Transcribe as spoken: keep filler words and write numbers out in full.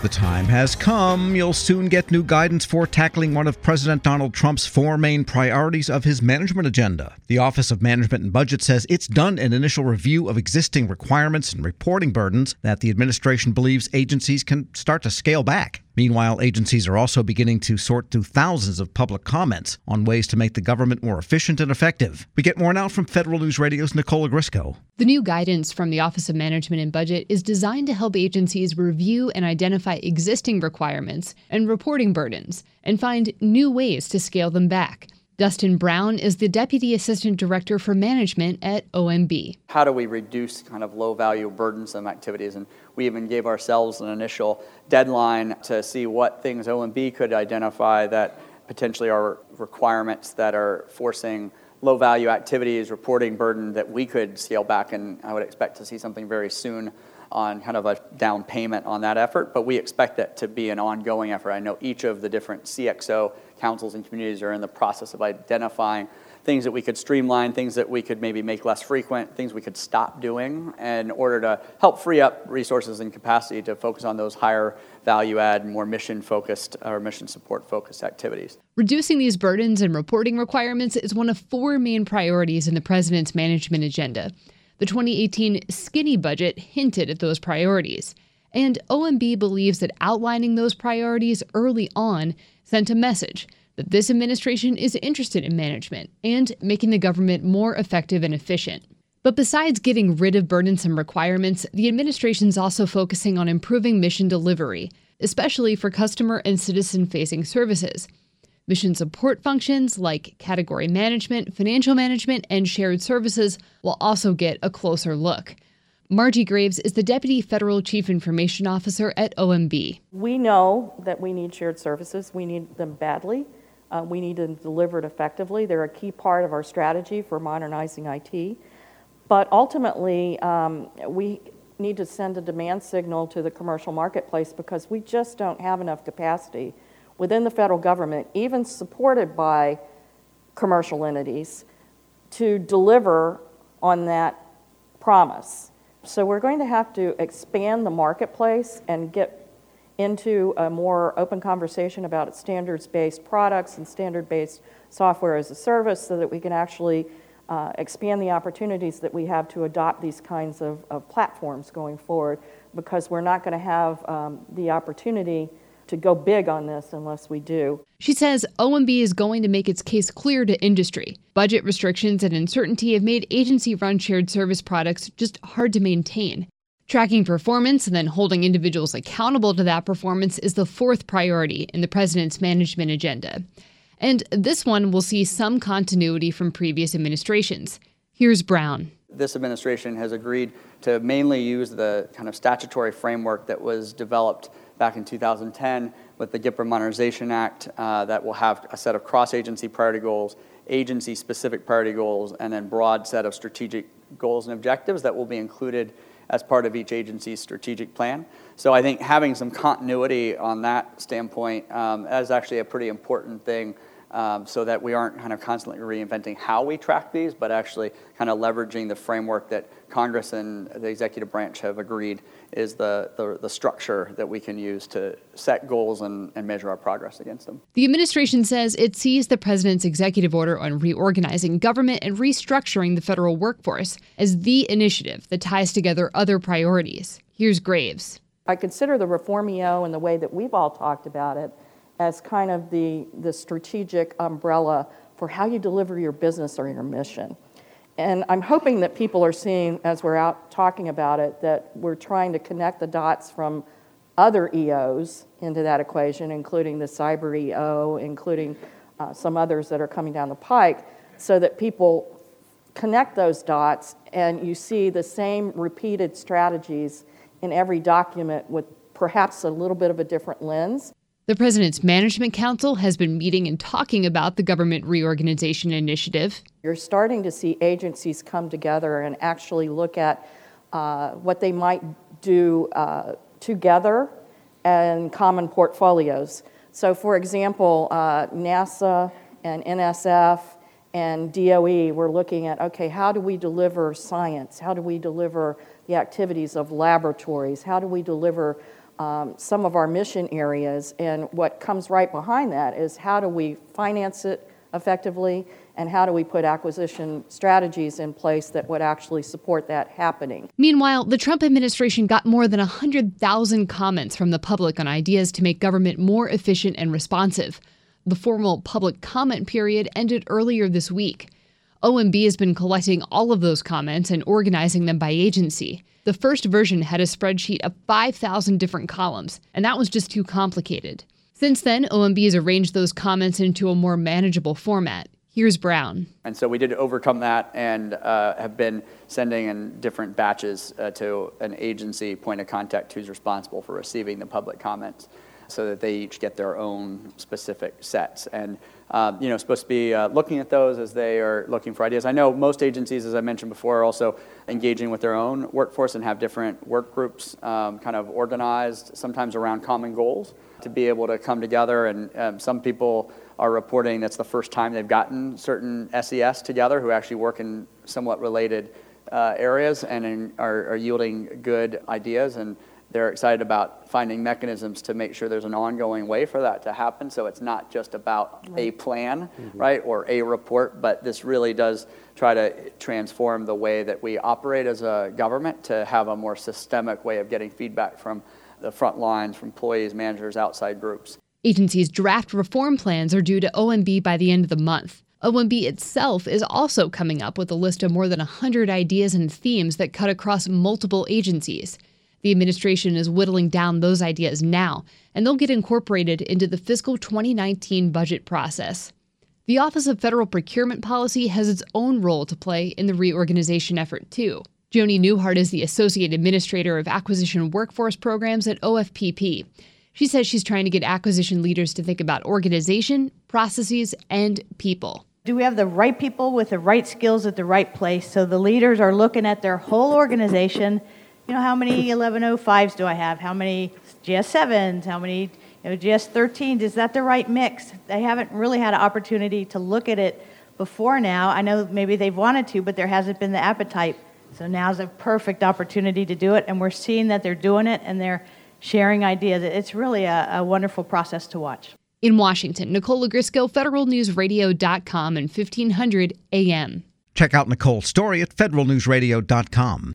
The time has come. You'll soon get new guidance for tackling one of President Donald Trump's four main priorities of his management agenda. The Office of Management and Budget says it's done an initial review of existing requirements and reporting burdens that the administration believes agencies can start to scale back. Meanwhile, agencies are also beginning to sort through thousands of public comments on ways to make the government more efficient and effective. We get more now from Federal News Radio's Nicola Grisco. The new guidance from the Office of Management and Budget is designed to help agencies review and identify existing requirements and reporting burdens and find new ways to scale them back. Dustin Brown is the Deputy Assistant Director for Management at O M B. How do we reduce kind of low-value, burdensome activities? And we even gave ourselves an initial deadline to see what things O M B could identify that potentially are requirements that are forcing low-value activities, reporting burden that we could scale back. And I would expect to see something very soon on kind of a down payment on that effort, but we expect that to be an ongoing effort. I know each of the different C X O councils and communities are in the process of identifying things that we could streamline, things that we could maybe make less frequent, things we could stop doing in order to help free up resources and capacity to focus on those higher value add, more mission-focused or mission support-focused activities. Reducing these burdens and reporting requirements is one of four main priorities in the president's management agenda. The twenty eighteen skinny budget hinted at those priorities, and O M B believes that outlining those priorities early on sent a message that this administration is interested in management and making the government more effective and efficient. But besides getting rid of burdensome requirements, the administration's also focusing on improving mission delivery, especially for customer and citizen-facing services. Mission support functions like category management, financial management, and shared services will also get a closer look. Margie Graves is the Deputy Federal Chief Information Officer at O M B. We know that we need shared services. We need them badly. Uh, we need them delivered effectively. They're a key part of our strategy for modernizing I T. But ultimately, um, we need to send a demand signal to the commercial marketplace because we just don't have enough capacity within the federal government, even supported by commercial entities, to deliver on that promise. So we're going to have to expand the marketplace and get into a more open conversation about standards-based products and standard-based software as a service so that we can actually uh, expand the opportunities that we have to adopt these kinds of, of platforms going forward, because we're not going to have um, the opportunity to go big on this unless we do. She says O M B is going to make its case clear to industry. Budget restrictions and uncertainty have made agency-run shared service products just hard to maintain. Tracking performance and then holding individuals accountable to that performance is the fourth priority in the president's management agenda. And this one will see some continuity from previous administrations. Here's Brown. This administration has agreed to mainly use the kind of statutory framework that was developed back in two thousand ten with the GIPRA Modernization Act uh, that will have a set of cross-agency priority goals, agency-specific priority goals, and then broad set of strategic goals and objectives that will be included as part of each agency's strategic plan. So I think having some continuity on that standpoint um, is actually a pretty important thing um, so that we aren't kind of constantly reinventing how we track these, but actually kind of leveraging the framework that Congress and the executive branch have agreed is the, the, the structure that we can use to set goals and, and measure our progress against them. The administration says it sees the president's executive order on reorganizing government and restructuring the federal workforce as the initiative that ties together other priorities. Here's Graves. I consider the Reform E O and the way that we've all talked about it as kind of the, the strategic umbrella for how you deliver your business or your mission. And I'm hoping that people are seeing, as we're out talking about it, that we're trying to connect the dots from other E Os into that equation, including the cyber E O, including uh, some others that are coming down the pike, so that people connect those dots and you see the same repeated strategies in every document with perhaps a little bit of a different lens. The President's Management Council has been meeting and talking about the government reorganization initiative. You're starting to see agencies come together and actually look at uh, what they might do uh, together and common portfolios. So, for example, uh, NASA and N S F and D O E were looking at, okay, how do we deliver science? How do we deliver the activities of laboratories? How do we deliver um, some of our mission areas. And what comes right behind that is how do we finance it effectively, and how do we put acquisition strategies in place that would actually support that happening. Meanwhile, the Trump administration got more than one hundred thousand comments from the public on ideas to make government more efficient and responsive. The formal public comment period ended earlier this week. O M B has been collecting all of those comments and organizing them by agency. The first version had a spreadsheet of five thousand different columns, and that was just too complicated. Since then, O M B has arranged those comments into a more manageable format. Here's Brown. And so we did overcome that and uh, have been sending in different batches uh, to an agency point of contact who's responsible for receiving the public comments, so that they each get their own specific sets. And, um, you know, supposed to be uh, looking at those as they are looking for ideas. I know most agencies, as I mentioned before, are also engaging with their own workforce and have different work groups um, kind of organized, sometimes around common goals, to be able to come together. And um, some people are reporting that's the first time they've gotten certain S E S together who actually work in somewhat related uh, areas and in, are, are yielding good ideas. And they're excited about finding mechanisms to make sure there's an ongoing way for that to happen. So it's not just about a plan, mm-hmm. right, or a report, but this really does try to transform the way that we operate as a government to have a more systemic way of getting feedback from the front lines, from employees, managers, outside groups. Agency's draft reform plans are due to O M B by the end of the month. O M B itself is also coming up with a list of more than one hundred ideas and themes that cut across multiple agencies. The administration is whittling down those ideas now, and they'll get incorporated into the fiscal twenty nineteen budget process. The Office of Federal Procurement Policy has its own role to play in the reorganization effort, too. Joni Newhart is the Associate Administrator of Acquisition Workforce Programs at O F P P. She says she's trying to get acquisition leaders to think about organization, processes, and people. Do we have the right people with the right skills at the right place? So the leaders are looking at their whole organization. You know, how many eleven oh fives do I have? How many G S sevens? How many you know, G S thirteens? Is that the right mix? They haven't really had an opportunity to look at it before now. I know maybe they've wanted to, but there hasn't been the appetite. So now's a perfect opportunity to do it, and we're seeing that they're doing it, and they're sharing ideas. It's really a, a wonderful process to watch. In Washington, Nicole Lagrisco, federal news radio dot com and fifteen hundred A M. Check out Nicole's story at federal news radio dot com.